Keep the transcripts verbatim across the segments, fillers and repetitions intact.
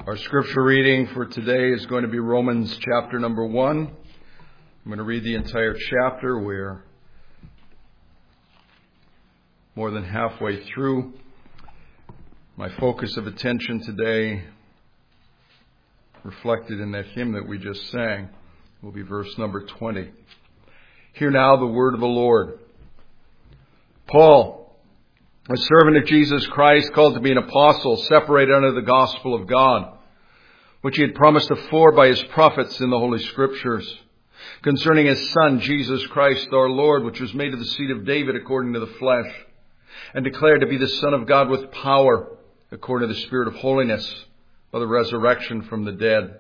Our scripture reading for today is going to be Romans chapter number one. I'm going to read the entire chapter. We're more than halfway through. My focus of attention today, reflected in that hymn that we just sang, will be verse number twenty. Hear now the word of the Lord. Paul, a servant of Jesus Christ, called to be an apostle, separated under the gospel of God, which he had promised afore by his prophets in the Holy Scriptures, concerning his Son, Jesus Christ our Lord, which was made of the seed of David according to the flesh, and declared to be the Son of God with power, according to the Spirit of holiness, by the resurrection from the dead,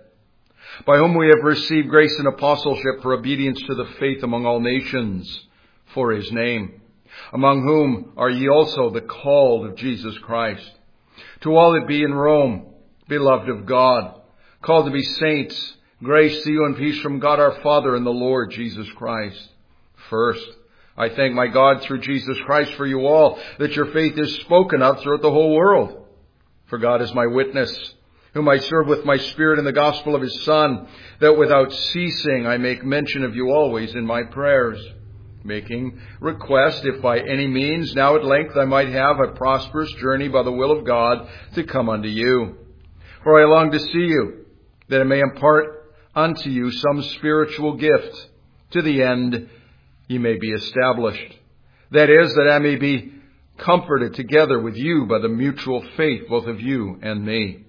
by whom we have received grace and apostleship for obedience to the faith among all nations, for his name, among whom are ye also the called of Jesus Christ. To all that be in Rome, beloved of God, called to be saints, grace to you and peace from God our Father and the Lord Jesus Christ. First, I thank my God through Jesus Christ for you all, that your faith is spoken of throughout the whole world. For God is my witness, whom I serve with my spirit in the gospel of his Son, that without ceasing I make mention of you always in my prayers, making request, if by any means now at length I might have a prosperous journey by the will of God to come unto you. For I long to see you, that I may impart unto you some spiritual gift, to the end ye may be established. That is, that I may be comforted together with you by the mutual faith both of you and me.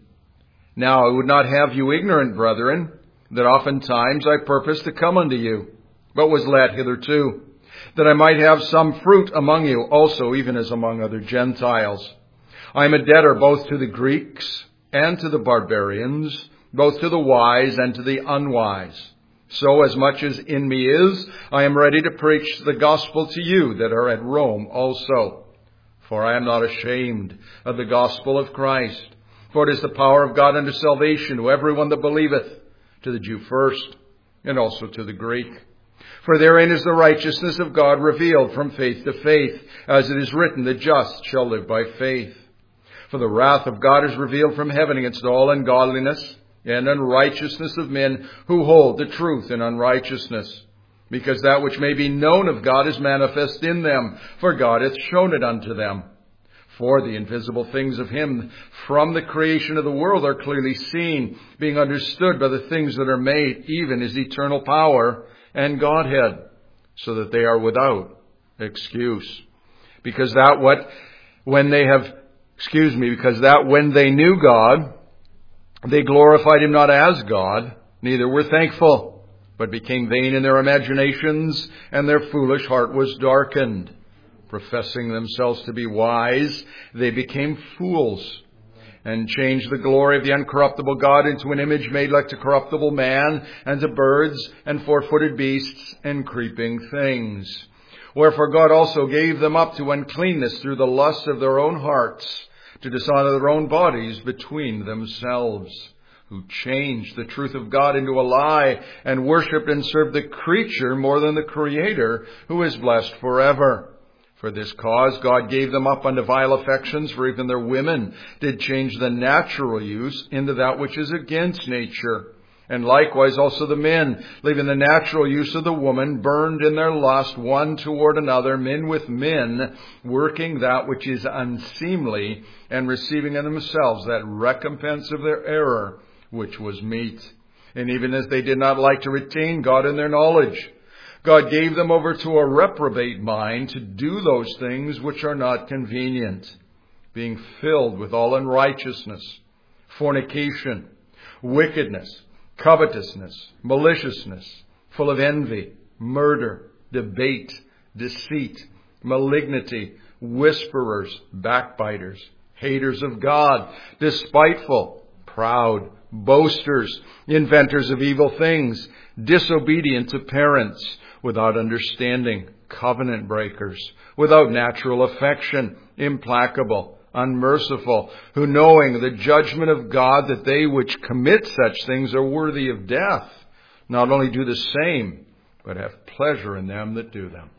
Now I would not have you ignorant, brethren, that oftentimes I purposed to come unto you, but was let hitherto, that I might have some fruit among you also, even as among other Gentiles. I am a debtor both to the Greeks and to the barbarians, both to the wise and to the unwise. So as much as in me is, I am ready to preach the gospel to you that are at Rome also. For I am not ashamed of the gospel of Christ, for it is the power of God unto salvation to everyone that believeth, to the Jew first, and also to the Greek. For therein is the righteousness of God revealed from faith to faith, as it is written, the just shall live by faith. For the wrath of God is revealed from heaven against all ungodliness and unrighteousness of men who hold the truth in unrighteousness, because that which may be known of God is manifest in them, for God hath shown it unto them. For the invisible things of him from the creation of the world are clearly seen, being understood by the things that are made, even his eternal power and Godhead, so that they are without excuse. Because that what, when they have, excuse me, because that when they knew God, they glorified him not as God, neither were thankful, but became vain in their imaginations, and their foolish heart was darkened. Professing themselves to be wise, they became fools, and changed the glory of the uncorruptible God into an image made like to corruptible man, and to birds, and four-footed beasts, and creeping things. Wherefore God also gave them up to uncleanness through the lust of their own hearts, to dishonor their own bodies between themselves, who changed the truth of God into a lie, and worshipped and served the creature more than the Creator, who is blessed forever. For this cause God gave them up unto vile affections, for even their women did change the natural use into that which is against nature. And likewise also the men, leaving the natural use of the woman, burned in their lust one toward another, men with men, working that which is unseemly, and receiving in themselves that recompense of their error, which was meet. And even as they did not like to retain God in their knowledge, God gave them over to a reprobate mind to do those things which are not convenient, being filled with all unrighteousness, fornication, wickedness, covetousness, maliciousness, full of envy, murder, debate, deceit, malignity, whisperers, backbiters, haters of God, despiteful, proud, boasters, inventors of evil things, disobedient to parents, without understanding, covenant breakers, without natural affection, implacable, unmerciful, who knowing the judgment of God that they which commit such things are worthy of death, not only do the same, but have pleasure in them that do them.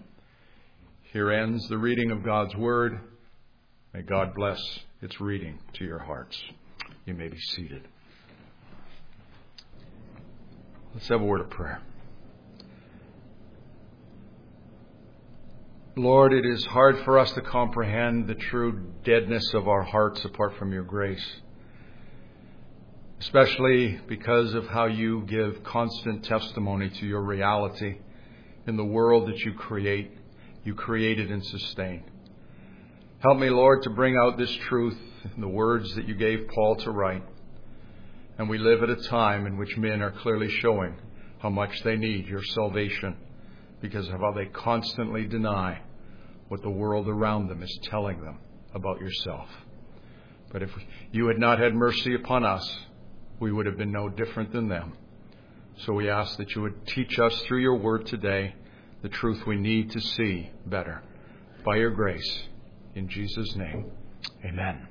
Here ends the reading of God's Word. May God bless its reading to your hearts. You may be seated. Let's have a word of prayer. Lord, it is hard for us to comprehend the true deadness of our hearts apart from your grace, especially because of how you give constant testimony to your reality in the world that you create, you created and sustain. Help me, Lord, to bring out this truth in the words that you gave Paul to write. And we live at a time in which men are clearly showing how much they need your salvation because of how they constantly deny what the world around them is telling them about yourself. But if you had not had mercy upon us, we would have been no different than them. So we ask that you would teach us through your word today the truth we need to see better. By your grace, in Jesus' name, amen.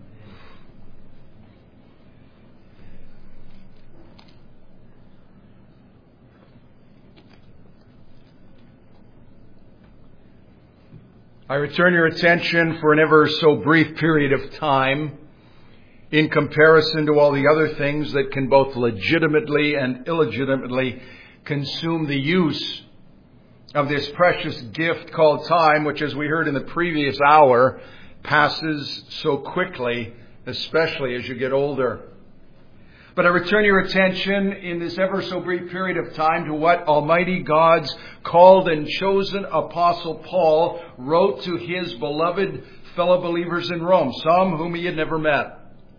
I return your attention for an ever so brief period of time in comparison to all the other things that can both legitimately and illegitimately consume the use of this precious gift called time, which, as we heard in the previous hour, passes so quickly, especially as you get older. But I return your attention in this ever so brief period of time to what Almighty God's called and chosen Apostle Paul wrote to his beloved fellow believers in Rome, some whom he had never met.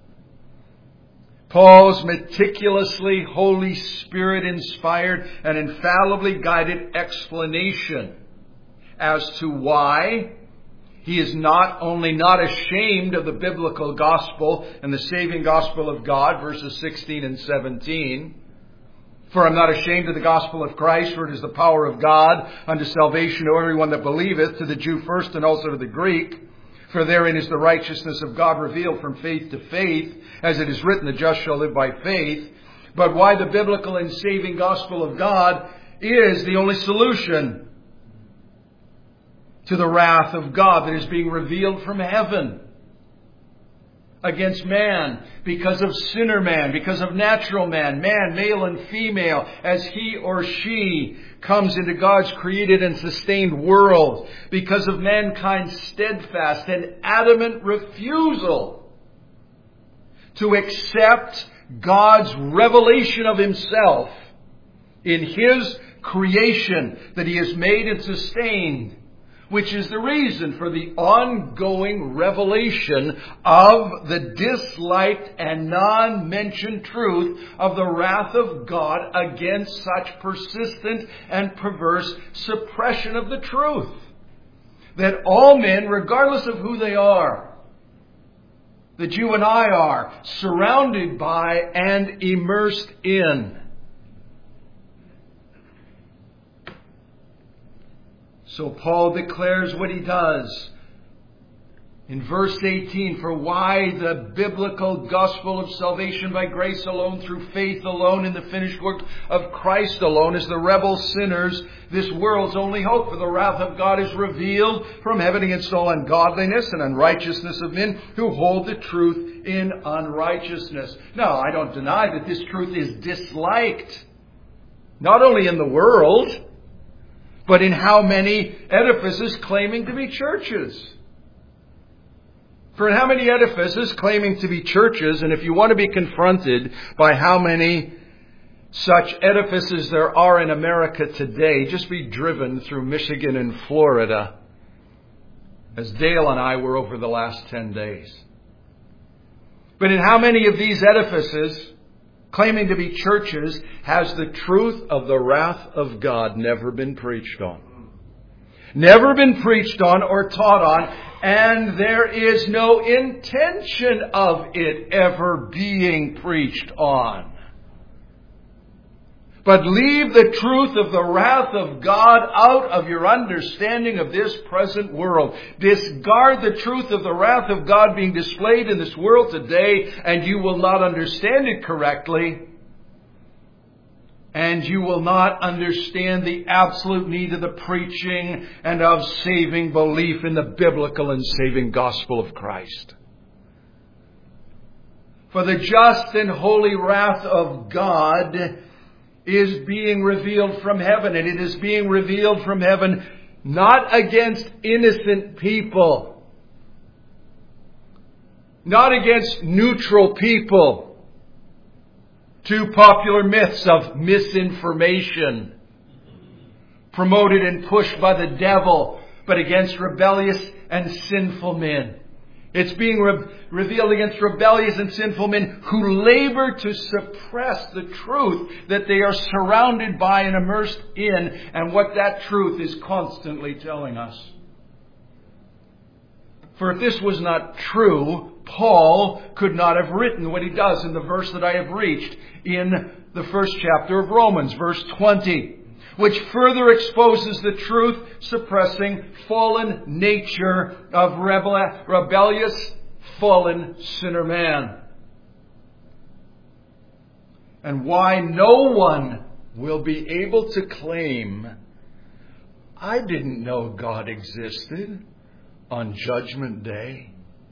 Paul's meticulously Holy Spirit inspired and infallibly guided explanation as to why he is not only not ashamed of the biblical gospel and the saving gospel of God, verses sixteen and seventeen. For I'm not ashamed of the gospel of Christ, for it is the power of God unto salvation to everyone that believeth, to the Jew first and also to the Greek. For therein is the righteousness of God revealed from faith to faith, as it is written, the just shall live by faith. But why the biblical and saving gospel of God is the only solution to the wrath of God that is being revealed from heaven against man because of sinner man, because of natural man, man, male and female, as he or she comes into God's created and sustained world, because of mankind's steadfast and adamant refusal to accept God's revelation of himself in his creation that he has made and sustained, which is the reason for the ongoing revelation of the disliked and non-mentioned truth of the wrath of God against such persistent and perverse suppression of the truth. That all men, regardless of who they are, that you and I are surrounded by and immersed in. So Paul declares what he does in verse eighteen, for why the biblical gospel of salvation by grace alone, through faith alone, in the finished work of Christ alone, is the rebel sinners, this world's only hope. For the wrath of God is revealed from heaven against all ungodliness and unrighteousness of men who hold the truth in unrighteousness. Now, I don't deny that this truth is disliked, not only in the world, but in how many edifices claiming to be churches. For in how many edifices claiming to be churches, and if you want to be confronted by how many such edifices there are in America today, just be driven through Michigan and Florida, as Dale and I were over the last ten days. But in how many of these edifices, claiming to be churches, has the truth of the wrath of God never been preached on? Never been preached on or taught on, and there is no intention of it ever being preached on. But leave the truth of the wrath of God out of your understanding of this present world. Discard the truth of the wrath of God being displayed in this world today, and you will not understand it correctly. And you will not understand the absolute need of the preaching and of saving belief in the biblical and saving gospel of Christ. For the just and holy wrath of God is being revealed from heaven. And it is being revealed from heaven not against innocent people, not against neutral people, to popular myths of misinformation promoted and pushed by the devil, but against rebellious and sinful men. It's being re- revealed against rebellious and sinful men who labor to suppress the truth that they are surrounded by and immersed in, and what that truth is constantly telling us. For if this was not true, Paul could not have written what he does in the verse that I have reached in the first chapter of Romans, verse twenty, which further exposes the truth suppressing fallen nature of rebel- rebellious, fallen sinner man. And why no one will be able to claim, I didn't know God existed, on Judgment Day.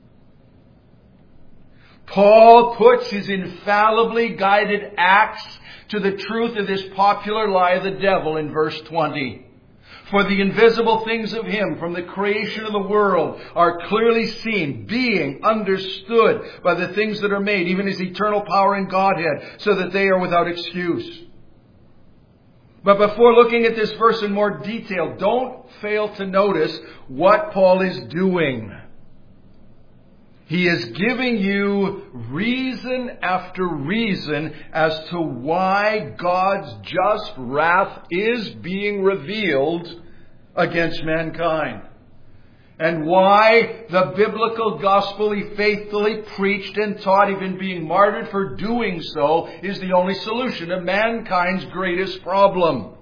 Paul puts his infallibly guided axe to the truth of this popular lie of the devil in verse twenty. For the invisible things of Him from the creation of the world are clearly seen, being understood by the things that are made, even His eternal power and Godhead, so that they are without excuse. But before looking at this verse in more detail, don't fail to notice what Paul is doing. He is giving you reason after reason as to why God's just wrath is being revealed against mankind. And why the biblical gospel he faithfully preached and taught, even being martyred for doing so, is the only solution to mankind's greatest problem.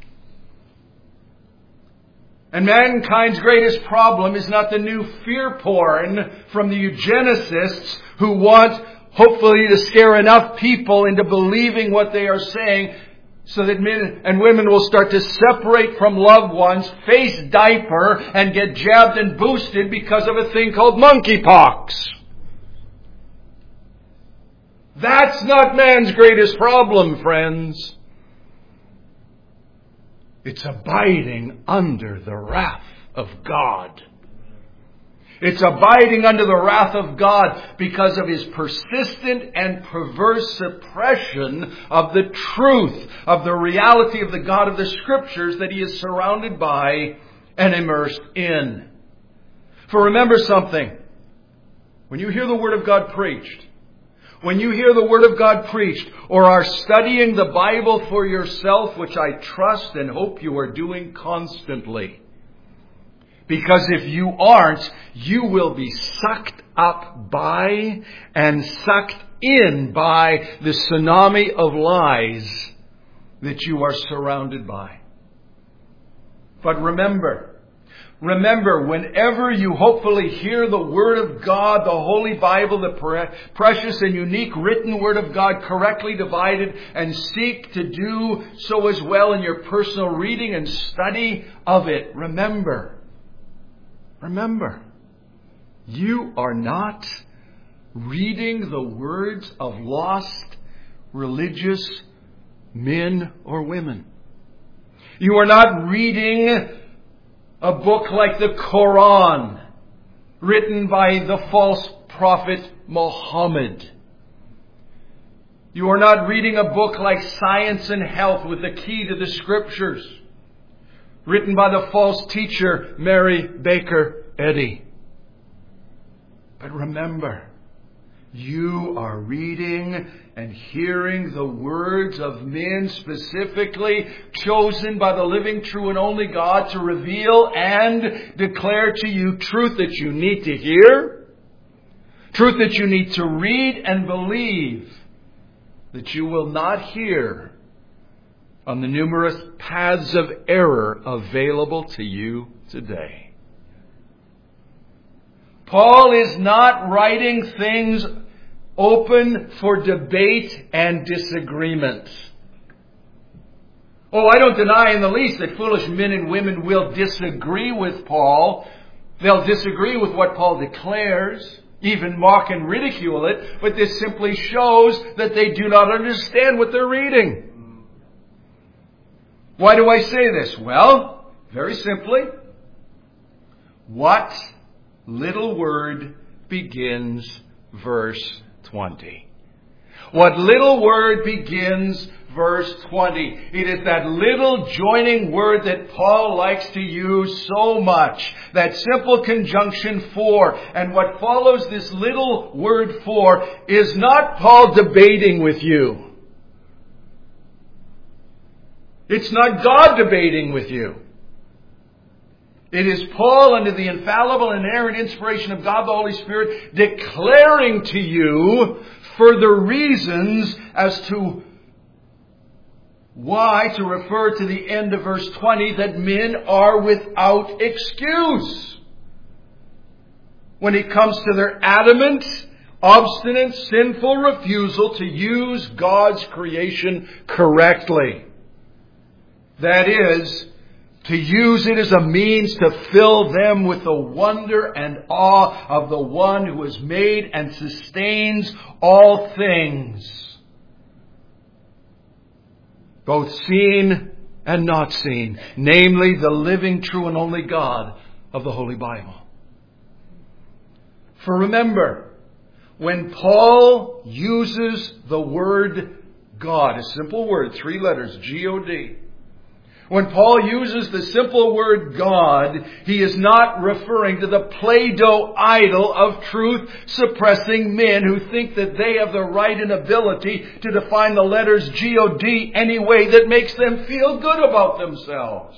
And mankind's greatest problem is not the new fear porn from the eugenicists who want, hopefully, to scare enough people into believing what they are saying so that men and women will start to separate from loved ones, face diaper, and get jabbed and boosted because of a thing called monkeypox. That's not man's greatest problem, friends. It's abiding under the wrath of God. It's abiding under the wrath of God because of His persistent and perverse suppression of the truth, of the reality of the God of the Scriptures that He is surrounded by and immersed in. For remember something. When you hear the Word of God preached, when you hear the Word of God preached, or are studying the Bible for yourself, which I trust and hope you are doing constantly, because if you aren't, you will be sucked up by and sucked in by the tsunami of lies that you are surrounded by. But remember, Remember, whenever you hopefully hear the Word of God, the Holy Bible, the pre- precious and unique written Word of God correctly divided, and seek to do so as well in your personal reading and study of it, remember, remember, you are not reading the words of lost religious men or women. You are not reading a book like the Quran, written by the false prophet Muhammad. You are not reading a book like Science and Health with the Key to the Scriptures, written by the false teacher Mary Baker Eddy. But remember, you are reading and hearing the words of men specifically chosen by the living, true, and only God to reveal and declare to you truth that you need to hear, truth that you need to read and believe, that you will not hear on the numerous paths of error available to you today. Paul is not writing things open for debate and disagreement. Oh, I don't deny in the least that foolish men and women will disagree with Paul. They'll disagree with what Paul declares, even mock and ridicule it, but this simply shows that they do not understand what they're reading. Why do I say this? Well, very simply, what little word begins verse twenty? What little word begins verse twenty? It is that little joining word that Paul likes to use so much. That simple conjunction for. And what follows this little word for is not Paul debating with you. It's not God debating with you. It is Paul, under the infallible and inerrant inspiration of God the Holy Spirit, declaring to you further reasons as to why, to refer to the end of verse twenty, that men are without excuse when it comes to their adamant, obstinate, sinful refusal to use God's creation correctly. That is, to use it as a means to fill them with the wonder and awe of the one who has made and sustains all things, both seen and not seen, namely the living, true, and only God of the Holy Bible. For remember, when Paul uses the word God, a simple word, three letters, G O D, when Paul uses the simple word God, he is not referring to the Play-Doh idol of truth-suppressing men who think that they have the right and ability to define the letters G O D any way that makes them feel good about themselves.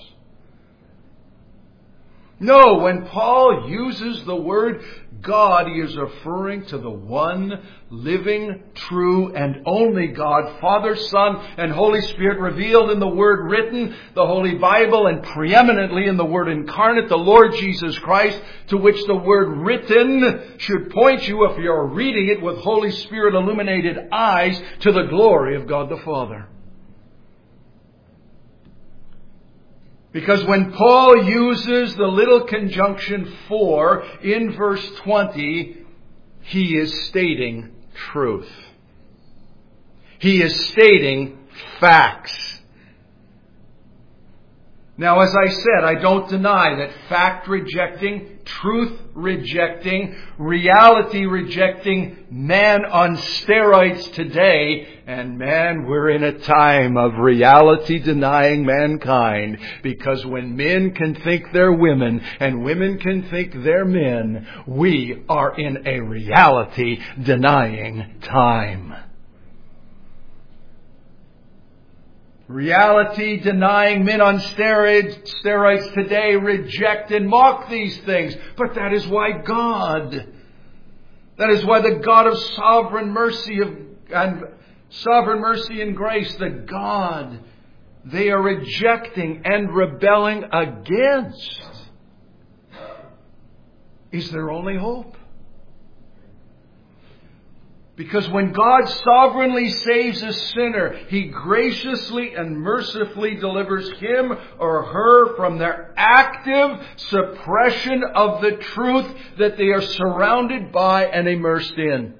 No, when Paul uses the word God, he is referring to the one living, true, and only God, Father, Son, and Holy Spirit, revealed in the Word written, the Holy Bible, and preeminently in the Word incarnate, the Lord Jesus Christ, to which the word written should point you, if you're reading it with Holy Spirit illuminated eyes, to the glory of God the Father. Because when Paul uses the little conjunction for in verse twenty, he is stating truth. He is stating facts. Now, as I said, I don't deny that fact-rejecting, truth-rejecting, reality-rejecting man on steroids today, and man, we're in a time of reality-denying mankind, because when men can think they're women and women can think they're men, we are in a reality-denying time. Reality-denying men on steroids, steroids today reject and mock these things. But that is why God, that is why the God of sovereign mercy of, and sovereign mercy and grace, the God they are rejecting and rebelling against, is their only hope. Because when God sovereignly saves a sinner, He graciously and mercifully delivers him or her from their active suppression of the truth that they are surrounded by and immersed in.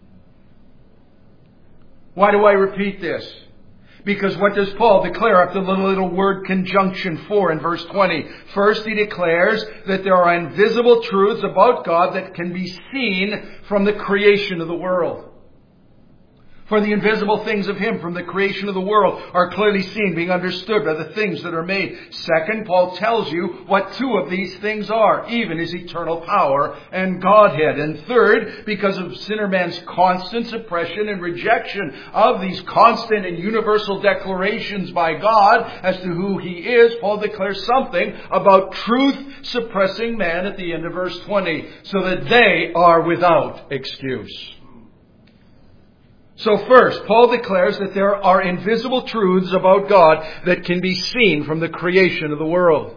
Why do I repeat this? Because what does Paul declare after the little word conjunction for in verse twenty? First, he declares that there are invisible truths about God that can be seen from the creation of the world. For the invisible things of Him from the creation of the world are clearly seen, being understood by the things that are made. Second, Paul tells you what two of these things are, even His eternal power and Godhead. And third, because of sinner man's constant suppression and rejection of these constant and universal declarations by God as to who He is, Paul declares something about truth-suppressing man at the end of verse twenty, so that they are without excuse. So first, Paul declares that there are invisible truths about God that can be seen from the creation of the world.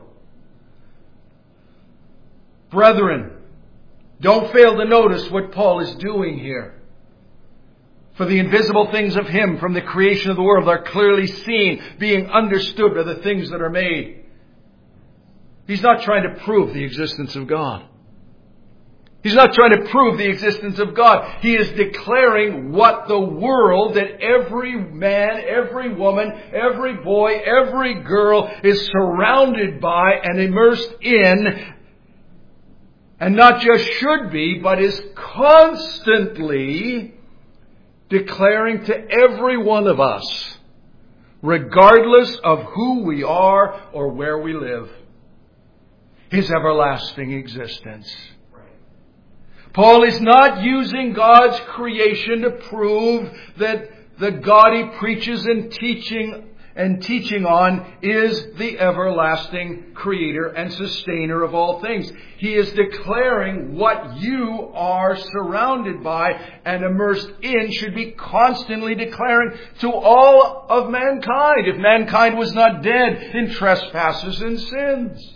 Brethren, don't fail to notice what Paul is doing here. For the invisible things of Him from the creation of the world are clearly seen, being understood by the things that are made. He's not trying to prove the existence of God. He's not trying to prove the existence of God. He is declaring what the world, that every man, every woman, every boy, every girl is surrounded by and immersed in, and not just should be, but is constantly declaring to every one of us, regardless of who we are or where we live, His everlasting existence. Paul is not using God's creation to prove that the God he preaches and teaching and teaching on is the everlasting creator and sustainer of all things. He is declaring what you are surrounded by and immersed in should be constantly declaring to all of mankind, if mankind was not dead in trespasses and sins.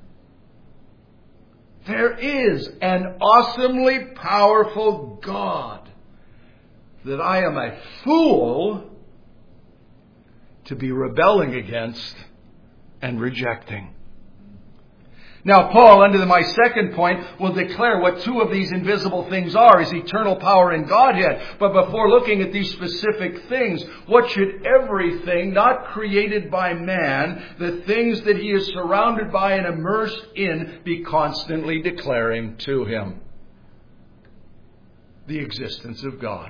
There is an awesomely powerful God that I am a fool to be rebelling against and rejecting. Now, Paul, under my second point, will declare what two of these invisible things are, his eternal power and Godhead. But before looking at these specific things, what should everything not created by man, the things that he is surrounded by and immersed in, be constantly declaring to him? The existence of God.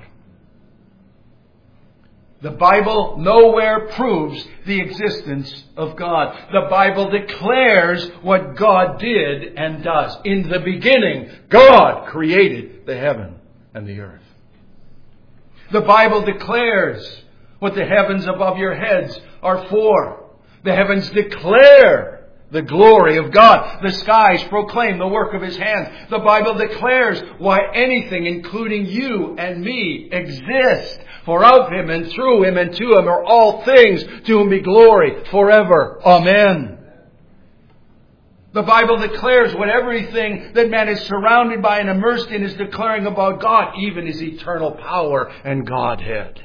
The Bible nowhere proves the existence of God. The Bible declares what God did and does. In the beginning, God created the heaven and the earth. The Bible declares what the heavens above your heads are for. The heavens declare the glory of God. The skies proclaim the work of His hands. The Bible declares why anything, including you and me, exists. For of Him and through Him and to Him are all things, to whom be glory forever. Amen. The Bible declares what everything that man is surrounded by and immersed in is declaring about God, even His eternal power and Godhead.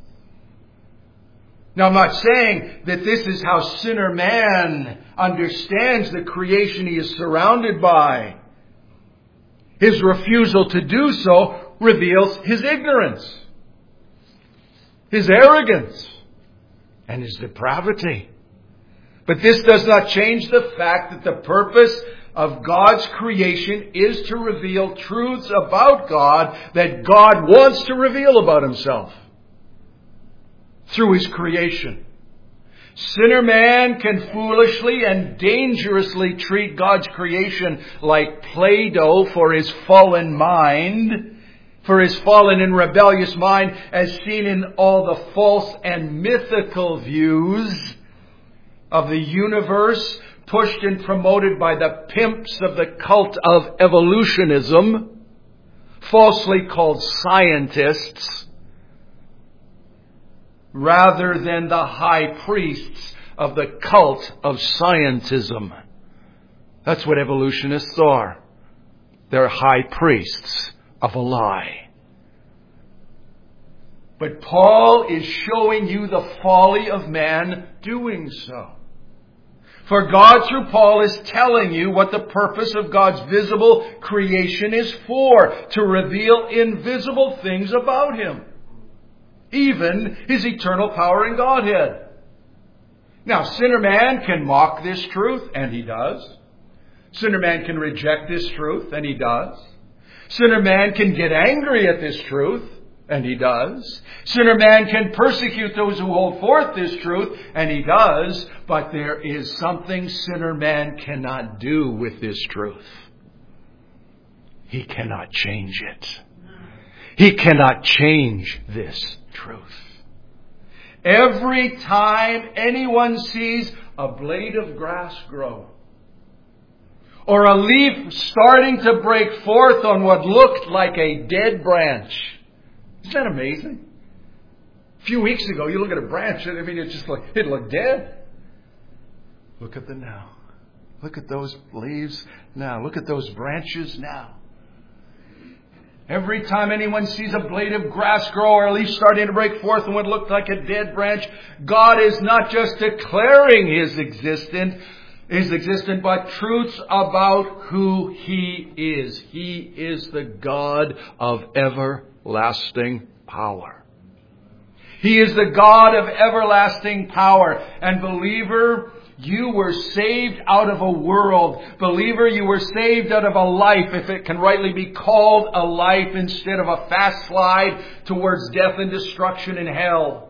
Now, I'm not saying that this is how sinner man understands the creation he is surrounded by. His refusal to do so reveals his ignorance, his arrogance, and his depravity. But this does not change the fact that the purpose of God's creation is to reveal truths about God that God wants to reveal about Himself through His creation. Sinner man can foolishly and dangerously treat God's creation like Play-Doh for his fallen mind, for his fallen and rebellious mind, as seen in all the false and mythical views of the universe pushed and promoted by the pimps of the cult of evolutionism, falsely called scientists, rather than the high priests of the cult of scientism. That's what evolutionists are. They're high priests of a lie. But Paul is showing you the folly of man doing so. For God, through Paul, is telling you what the purpose of God's visible creation is for, to reveal invisible things about Him, even His eternal power and Godhead. Now, sinner man can mock this truth, and he does. Sinner man can reject this truth, and he does. Sinner man can get angry at this truth, and he does. Sinner man can persecute those who hold forth this truth, and he does. But there is something sinner man cannot do with this truth. He cannot change it. He cannot change this truth. Every time anyone sees a blade of grass grow, or a leaf starting to break forth on what looked like a dead branch, isn't that amazing? A few weeks ago, you look at a branch, I mean, it's just like, it looked dead. Look at them now. Look at those leaves now. Look at those branches now. Every time anyone sees a blade of grass grow or a leaf starting to break forth on what looked like a dead branch, God is not just declaring His existence, is existent, but truths about who He is. He is the God of everlasting power. He is the God of everlasting power. And believer, you were saved out of a world. Believer, you were saved out of a life, if it can rightly be called a life, instead of a fast slide towards death and destruction in hell.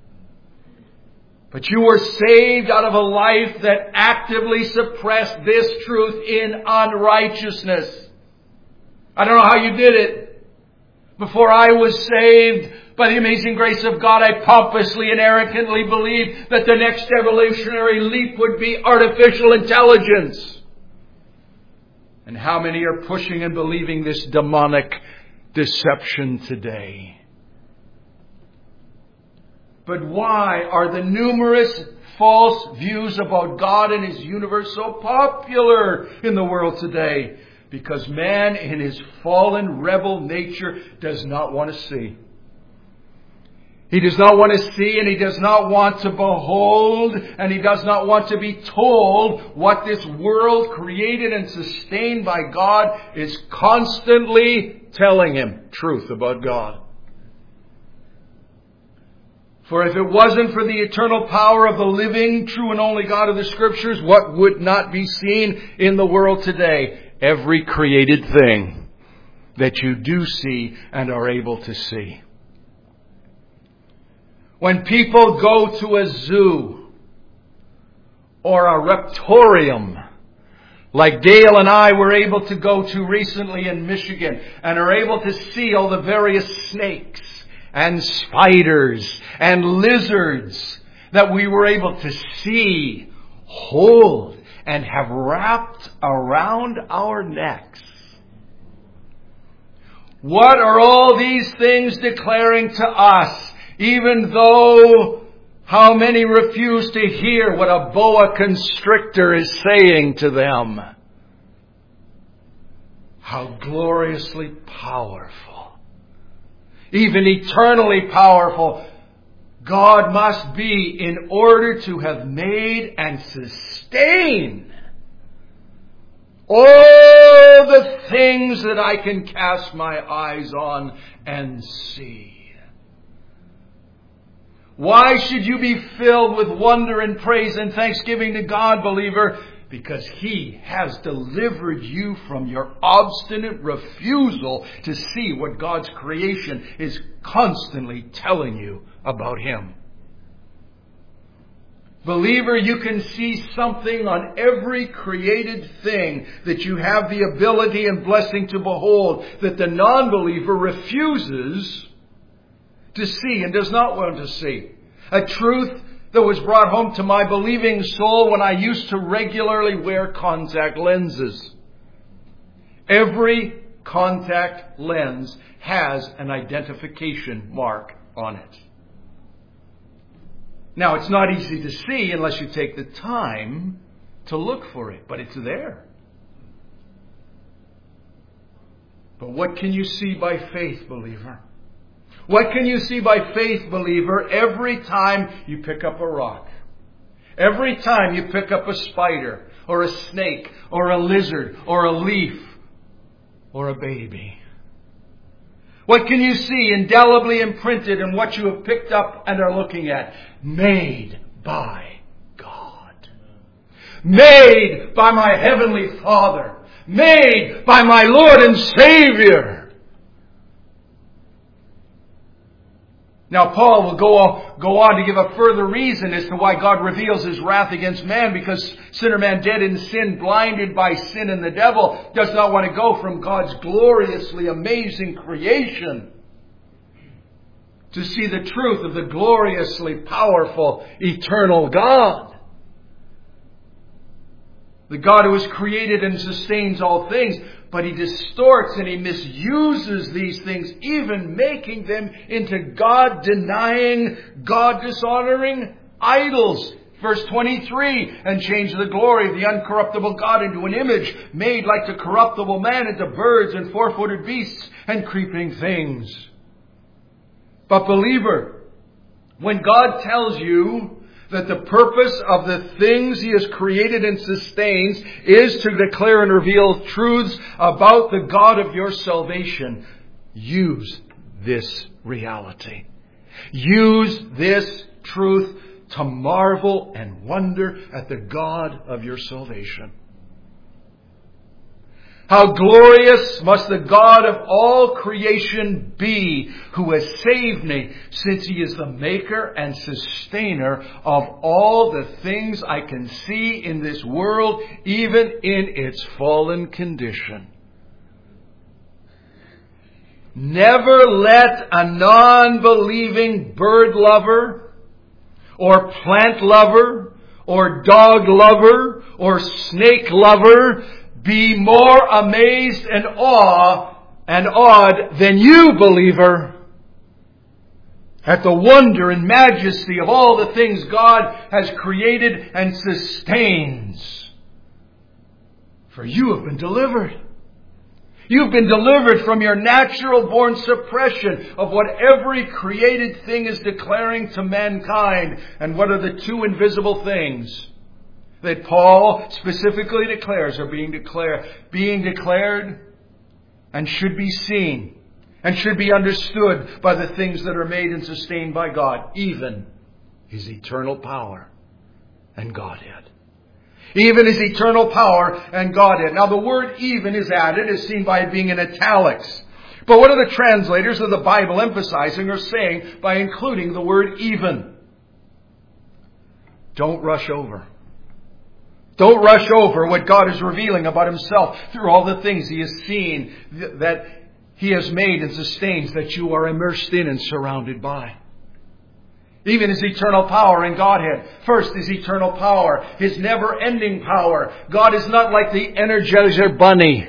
But you were saved out of a life that actively suppressed this truth in unrighteousness. I don't know how you did it. Before I was saved, by the amazing grace of God, I pompously and arrogantly believed that the next evolutionary leap would be artificial intelligence. And how many are pushing and believing this demonic deception today? But why are the numerous false views about God and His universe so popular in the world today? Because man in his fallen rebel nature does not want to see. He does not want to see, and he does not want to behold, and he does not want to be told what this world created and sustained by God is constantly telling him truth about God. For if it wasn't for the eternal power of the living, true and only God of the Scriptures, what would not be seen in the world today? Every created thing that you do see and are able to see. When people go to a zoo or a reptorium, like Dale and I were able to go to recently in Michigan, and are able to see all the various snakes and spiders and lizards that we were able to see, hold, and have wrapped around our necks. What are all these things declaring to us, even though how many refuse to hear what a boa constrictor is saying to them? How gloriously powerful, even eternally powerful, God must be in order to have made and sustain all the things that I can cast my eyes on and see. Why should you be filled with wonder and praise and thanksgiving to God, believer? Because He has delivered you from your obstinate refusal to see what God's creation is constantly telling you about Him. Believer, you can see something on every created thing that you have the ability and blessing to behold that the non-believer refuses to see and does not want to see. A truth that was brought home to my believing soul when I used to regularly wear contact lenses. Every contact lens has an identification mark on it. Now, it's not easy to see unless you take the time to look for it, but it's there. But what can you see by faith, believer? What can you see by faith, believer, every time you pick up a rock? Every time you pick up a spider, or a snake, or a lizard, or a leaf, or a baby? What can you see indelibly imprinted in what you have picked up and are looking at? Made by God. Made by my Heavenly Father. Made by my Lord and Savior. Now, Paul will go, go on to give a further reason as to why God reveals His wrath against man, because sinner man dead in sin, blinded by sin and the devil, does not want to go from God's gloriously amazing creation to see the truth of the gloriously powerful, eternal God. The God who has created and sustains all things. But He distorts and He misuses these things, even making them into God-denying, God-dishonoring idols. Verse twenty-three, and change the glory of the uncorruptible God into an image made like the corruptible man, into birds and four-footed beasts and creeping things. But believer, when God tells you that the purpose of the things He has created and sustains is to declare and reveal truths about the God of your salvation, use this reality. Use this truth to marvel and wonder at the God of your salvation. How glorious must the God of all creation be who has saved me, since He is the maker and sustainer of all the things I can see in this world, even in its fallen condition. Never let a non-believing bird lover or plant lover or dog lover or snake lover be more amazed and awe and awed than you, believer, at the wonder and majesty of all the things God has created and sustains. For you have been delivered. You've been delivered from your natural-born suppression of what every created thing is declaring to mankind. And what are the two invisible things that Paul specifically declares are being declared, being declared and should be seen and should be understood by the things that are made and sustained by God, even His eternal power and Godhead. Even His eternal power and Godhead. Now the word even is added, is seen by it being in italics. But what are the translators of the Bible emphasizing or saying by including the word even? Don't rush over. Don't rush over what God is revealing about Himself through all the things He has seen, that He has made and sustains, that you are immersed in and surrounded by. Even His eternal power and Godhead. First, His eternal power, His never-ending power. God is not like the Energizer Bunny.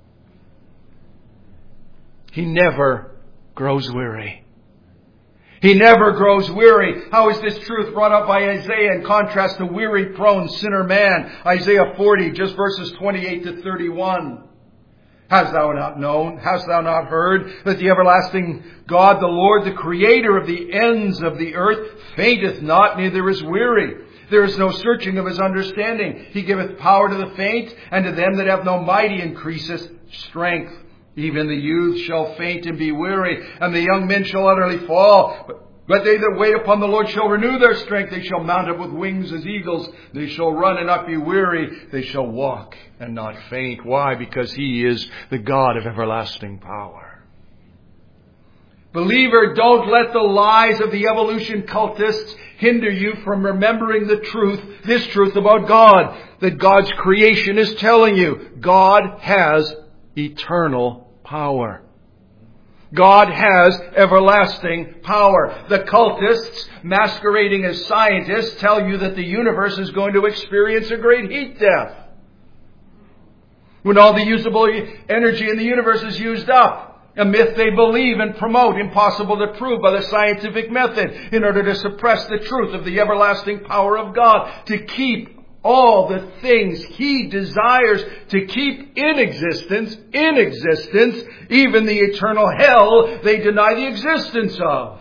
He never grows weary. He never grows weary. How is this truth brought up by Isaiah in contrast to weary-prone sinner man? Isaiah forty, just verses twenty-eight to thirty-one. Hast thou not known? Hast thou not heard that the everlasting God, the Lord, the Creator of the ends of the earth, fainteth not, neither is weary? There is no searching of His understanding. He giveth power to the faint, and to them that have no might He increaseth strength. Even the youth shall faint and be weary, and the young men shall utterly fall. But, but they that wait upon the Lord shall renew their strength. They shall mount up with wings as eagles. They shall run and not be weary. They shall walk and not faint. Why? Because He is the God of everlasting power. Believer, don't let the lies of the evolution cultists hinder you from remembering the truth, this truth about God, that God's creation is telling you. God has eternal power. God has everlasting power. The cultists, masquerading as scientists, tell you that the universe is going to experience a great heat death when all the usable energy in the universe is used up. A myth they believe and promote, impossible to prove by the scientific method, in order to suppress the truth of the everlasting power of God, to keep all the things He desires to keep in existence, in existence, even the eternal hell they deny the existence of.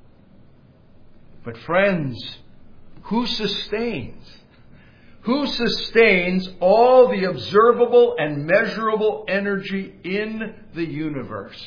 But friends, who sustains? Who sustains all the observable and measurable energy in the universe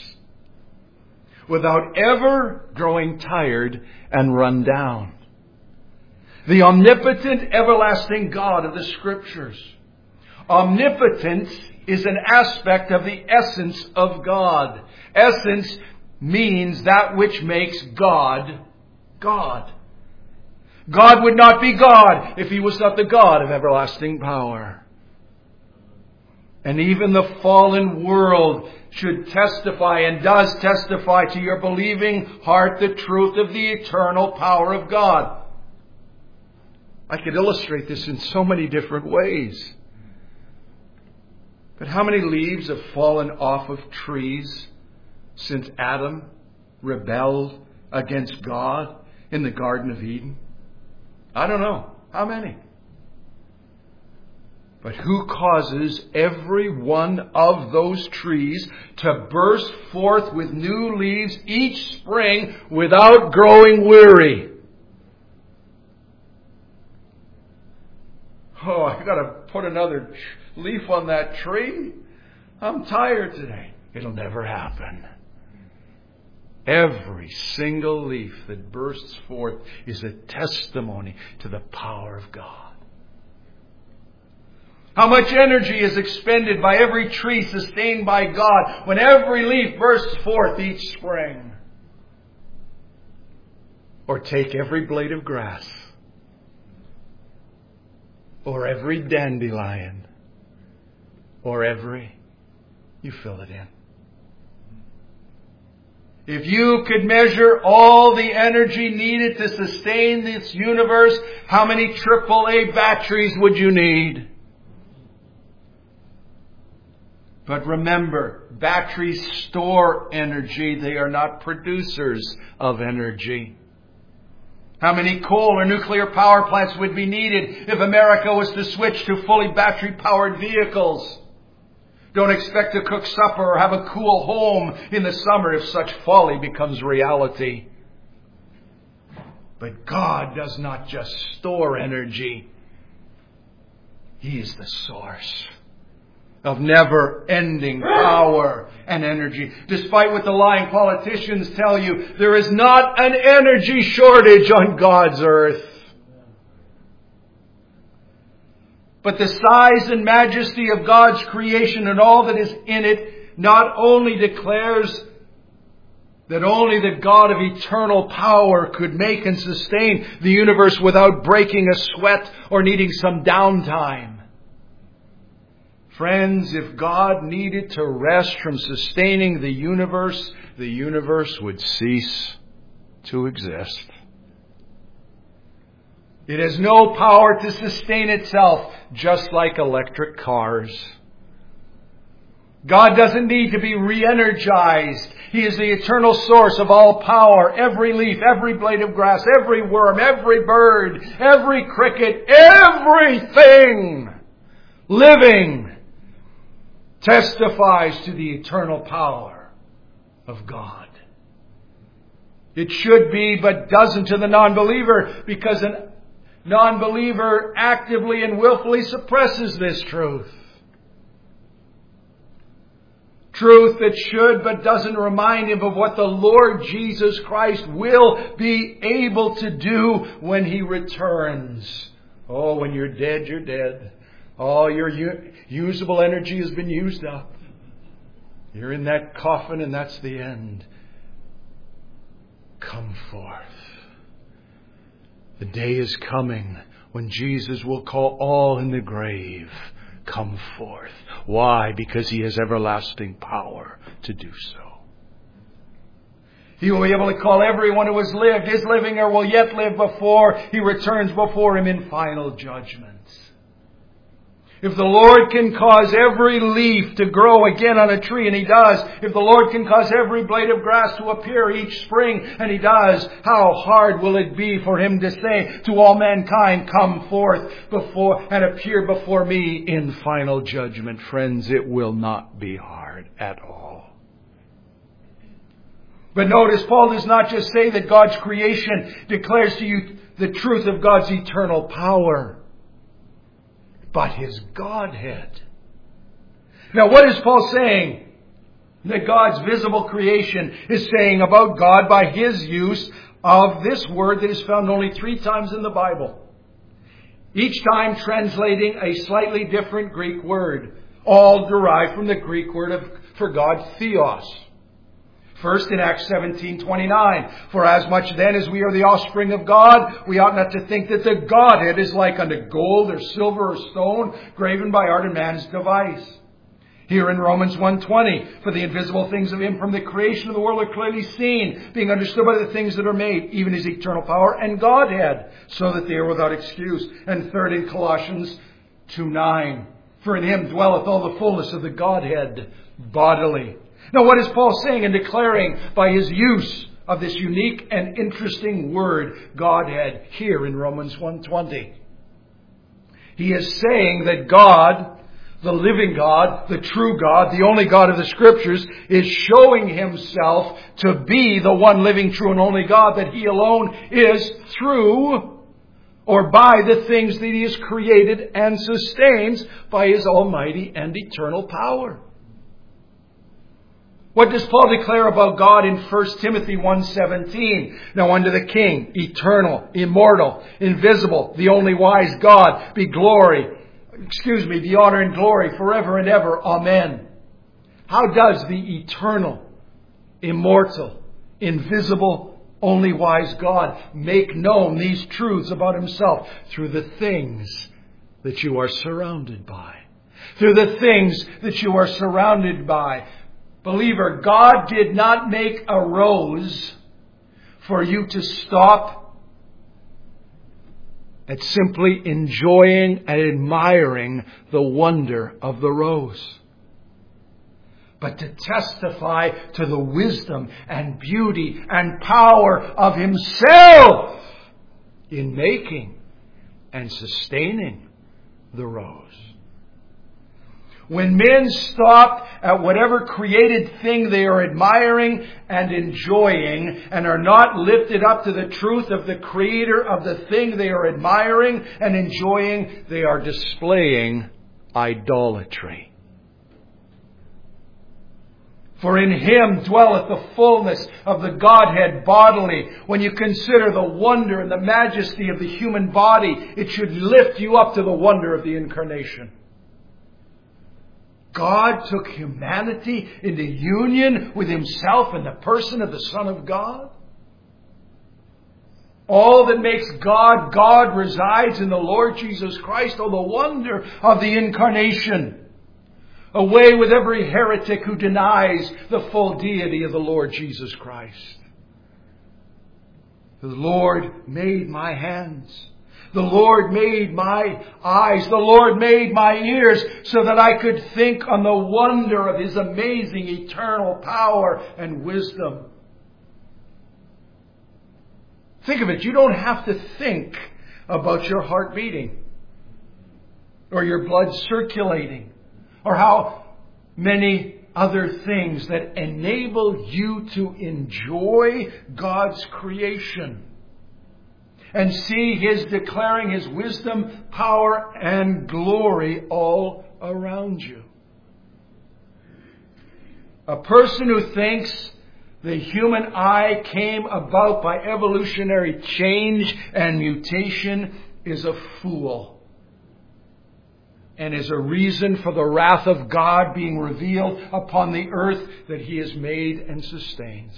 without ever growing tired and run down? The omnipotent, everlasting God of the Scriptures. Omnipotence is an aspect of the essence of God. Essence means that which makes God, God. God would not be God if He was not the God of everlasting power. And even the fallen world should testify and does testify to your believing heart the truth of the eternal power of God. I could illustrate this in so many different ways. But how many leaves have fallen off of trees since Adam rebelled against God in the Garden of Eden? I don't know. How many? But who causes every one of those trees to burst forth with new leaves each spring without growing weary? Oh, I've got to put another leaf on that tree. I'm tired today. It'll never happen. Every single leaf that bursts forth is a testimony to the power of God. How much energy is expended by every tree sustained by God when every leaf bursts forth each spring? Or take every blade of grass, or every dandelion, or every, you fill it in. If you could measure all the energy needed to sustain this universe, how many triple A batteries would you need? But remember, batteries store energy. They are not producers of energy. How many coal or nuclear power plants would be needed if America was to switch to fully battery-powered vehicles? Don't expect to cook supper or have a cool home in the summer if such folly becomes reality. But God does not just store energy. He is the source of never-ending power and energy. Despite what the lying politicians tell you, there is not an energy shortage on God's earth. But the size and majesty of God's creation and all that is in it not only declares that only the God of eternal power could make and sustain the universe without breaking a sweat or needing some downtime. Friends, if God needed to rest from sustaining the universe, the universe would cease to exist. It has no power to sustain itself, just like electric cars. God doesn't need to be re-energized. He is the eternal source of all power. Every leaf, every blade of grass, every worm, every bird, every cricket, everything living testifies to the eternal power of God. It should be, but doesn't to the non-believer, because an non-believer actively and willfully suppresses this truth. Truth that should, but doesn't remind him of what the Lord Jesus Christ will be able to do when He returns. Oh, when you're dead, you're dead. All your u- usable energy has been used up. You're in that coffin and that's the end. Come forth. The day is coming when Jesus will call all in the grave, come forth. Why? Because He has everlasting power to do so. He will be able to call everyone who has lived, is living, or will yet live before He returns before Him in final judgment. If the Lord can cause every leaf to grow again on a tree, and He does, if the Lord can cause every blade of grass to appear each spring, and He does, how hard will it be for Him to say to all mankind, come forth before and appear before me in final judgment? Friends, it will not be hard at all. But notice, Paul does not just say that God's creation declares to you the truth of God's eternal power, but His Godhead. Now, what is Paul saying that God's visible creation is saying about God by his use of this word that is found only three times in the Bible? Each time translating a slightly different Greek word, all derived from the Greek word of, for God, theos. First in Acts seventeen twenty-nine, for as much then as we are the offspring of God, we ought not to think that the Godhead is like unto gold or silver or stone, graven by art and man's device. Here in Romans one twenty, for the invisible things of Him from the creation of the world are clearly seen, being understood by the things that are made, even His eternal power and Godhead, so that they are without excuse. And third in Colossians two nine, for in Him dwelleth all the fullness of the Godhead bodily. Now, what is Paul saying and declaring by his use of this unique and interesting word, Godhead, here in Romans one twenty? He is saying that God, the living God, the true God, the only God of the Scriptures, is showing Himself to be the one living, true, and only God, that He alone is through or by the things that He has created and sustains by His almighty and eternal power. What does Paul declare about God in First Timothy one seventeen? Now unto the King, eternal, immortal, invisible, the only wise God, be glory, excuse me, the honor and glory forever and ever. Amen. How does the eternal, immortal, invisible, only wise God make known these truths about Himself? Through the things that you are surrounded by. Through the things that you are surrounded by. Believer, God did not make a rose for you to stop at simply enjoying and admiring the wonder of the rose, but to testify to the wisdom and beauty and power of Himself in making and sustaining the rose. When men stop at whatever created thing they are admiring and enjoying and are not lifted up to the truth of the Creator of the thing they are admiring and enjoying, they are displaying idolatry. For in Him dwelleth the fullness of the Godhead bodily. When you consider the wonder and the majesty of the human body, it should lift you up to the wonder of the incarnation. God took humanity into union with Himself in the person of the Son of God. All that makes God God resides in the Lord Jesus Christ. Oh, the wonder of the incarnation. Away with every heretic who denies the full deity of the Lord Jesus Christ. The Lord made my hands. The Lord made my eyes. The Lord made my ears so that I could think on the wonder of His amazing eternal power and wisdom. Think of it. You don't have to think about your heart beating or your blood circulating or how many other things that enable you to enjoy God's creation and see His declaring His wisdom, power, and glory all around you. A person who thinks the human eye came about by evolutionary change and mutation is a fool, and is a reason for the wrath of God being revealed upon the earth that He has made and sustains.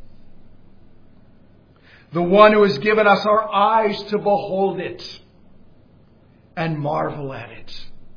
The one who has given us our eyes to behold it and marvel at it.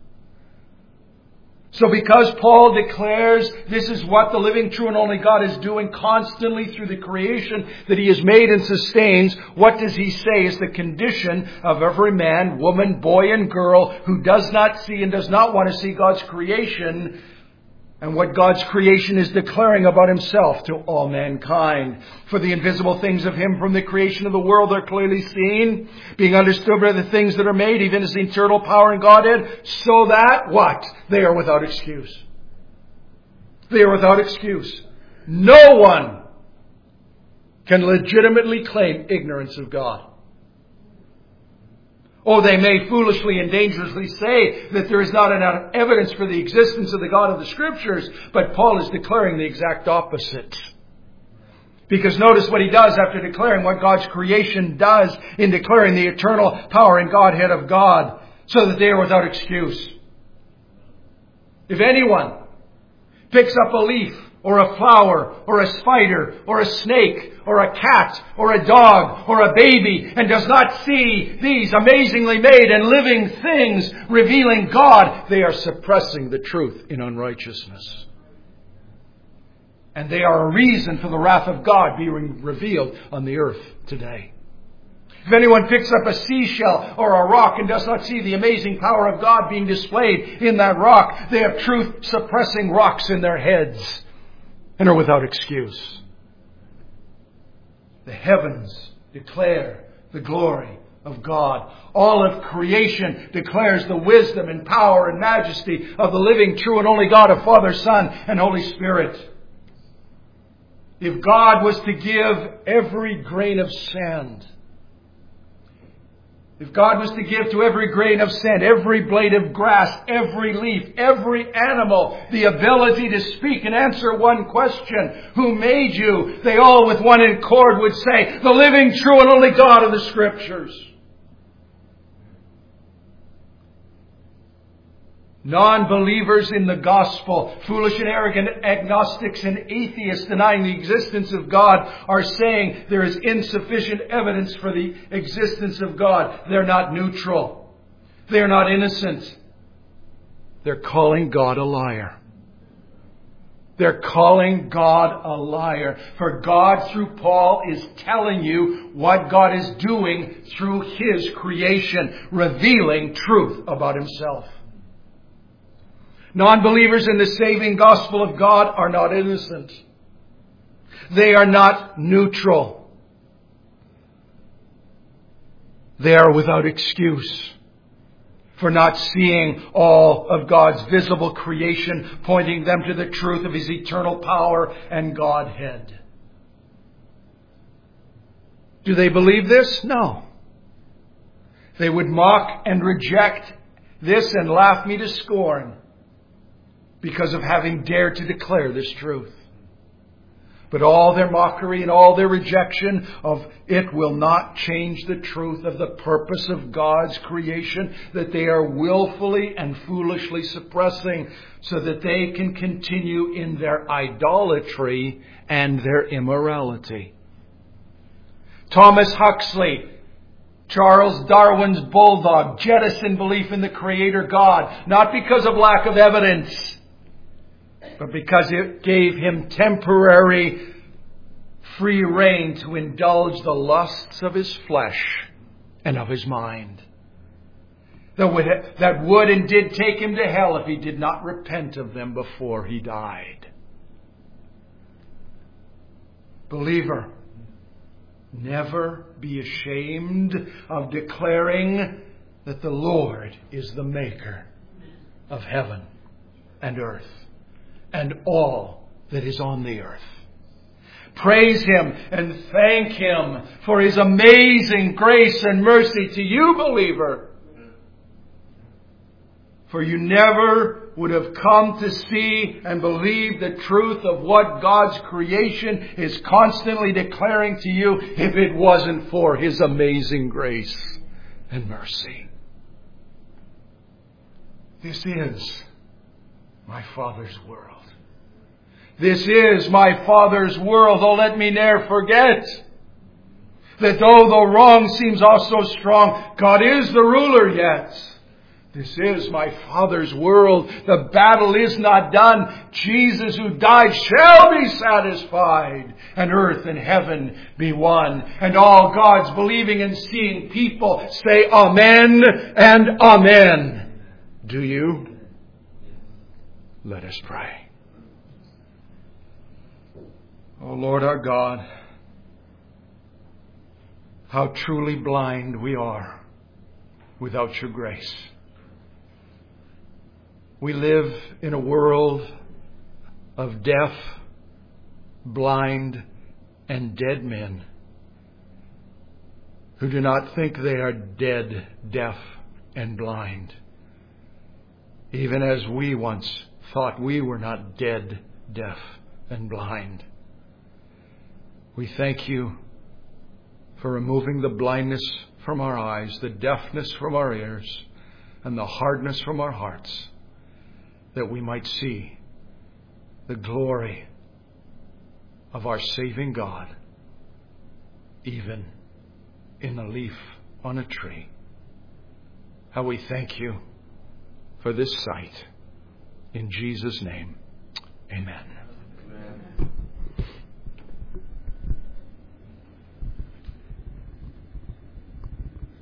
So because Paul declares this is what the living, true, and only God is doing constantly through the creation that He has made and sustains, what does he say is the condition of every man, woman, boy, and girl who does not see and does not want to see God's creation and what God's creation is declaring about Himself to all mankind? For the invisible things of Him from the creation of the world are clearly seen, being understood by the things that are made, even His eternal power and Godhead, so that, what? They are without excuse. They are without excuse. No one can legitimately claim ignorance of God. Oh, they may foolishly and dangerously say that there is not enough evidence for the existence of the God of the Scriptures, but Paul is declaring the exact opposite. Because notice what he does after declaring what God's creation does in declaring the eternal power and Godhead of God, so that they are without excuse. If anyone picks up a leaf, or a flower, or a spider, or a snake, or a cat, or a dog, or a baby, and does not see these amazingly made and living things revealing God, they are suppressing the truth in unrighteousness. And they are a reason for the wrath of God being revealed on the earth today. If anyone picks up a seashell or a rock and does not see the amazing power of God being displayed in that rock, they have truth suppressing rocks in their heads and are without excuse. The heavens declare the glory of God. All of creation declares the wisdom and power and majesty of the living, true, and only God of Father, Son, and Holy Spirit. If God was to give every grain of sand If God was to give to every grain of sand, every blade of grass, every leaf, every animal, the ability to speak and answer one question, who made you? They all with one accord would say, the living, true, and only God of the Scriptures. Non-believers in the gospel, foolish and arrogant agnostics and atheists denying the existence of God, are saying there is insufficient evidence for the existence of God. They're not neutral. They're not innocent. They're calling God a liar. They're calling God a liar. For God, through Paul, is telling you what God is doing through His creation, revealing truth about Himself. Non-believers in the saving gospel of God are not innocent. They are not neutral. They are without excuse for not seeing all of God's visible creation, pointing them to the truth of His eternal power and Godhead. Do they believe this? No. They would mock and reject this and laugh me to scorn because of having dared to declare this truth. But all their mockery and all their rejection of it will not change the truth of the purpose of God's creation that they are willfully and foolishly suppressing so that they can continue in their idolatry and their immorality. Thomas Huxley, Charles Darwin's bulldog, jettisoned belief in the Creator God, not because of lack of evidence, but because it gave him temporary free rein to indulge the lusts of his flesh and of his mind. That would, that would and did take him to hell if he did not repent of them before he died. Believer, never be ashamed of declaring that the Lord is the maker of heaven and earth and all that is on the earth. Praise Him and thank Him for His amazing grace and mercy to you, believer. For you never would have come to see and believe the truth of what God's creation is constantly declaring to you if it wasn't for His amazing grace and mercy. This is my Father's world. This is my Father's world. Oh, let me ne'er forget that though the wrong seems also strong, God is the ruler yet. This is my Father's world. The battle is not done. Jesus who died shall be satisfied, and earth and heaven be one. And all God's believing and seeing people say Amen and Amen. Do you? Let us pray. O Lord our God, how truly blind we are without your grace. We live in a world of deaf, blind, and dead men who do not think they are dead, deaf, and blind, even as we once thought we were not dead, deaf, and blind. We thank you for removing the blindness from our eyes, the deafness from our ears, and the hardness from our hearts, that we might see the glory of our saving God, even in a leaf on a tree. How we thank you for this sight. In Jesus' name, amen.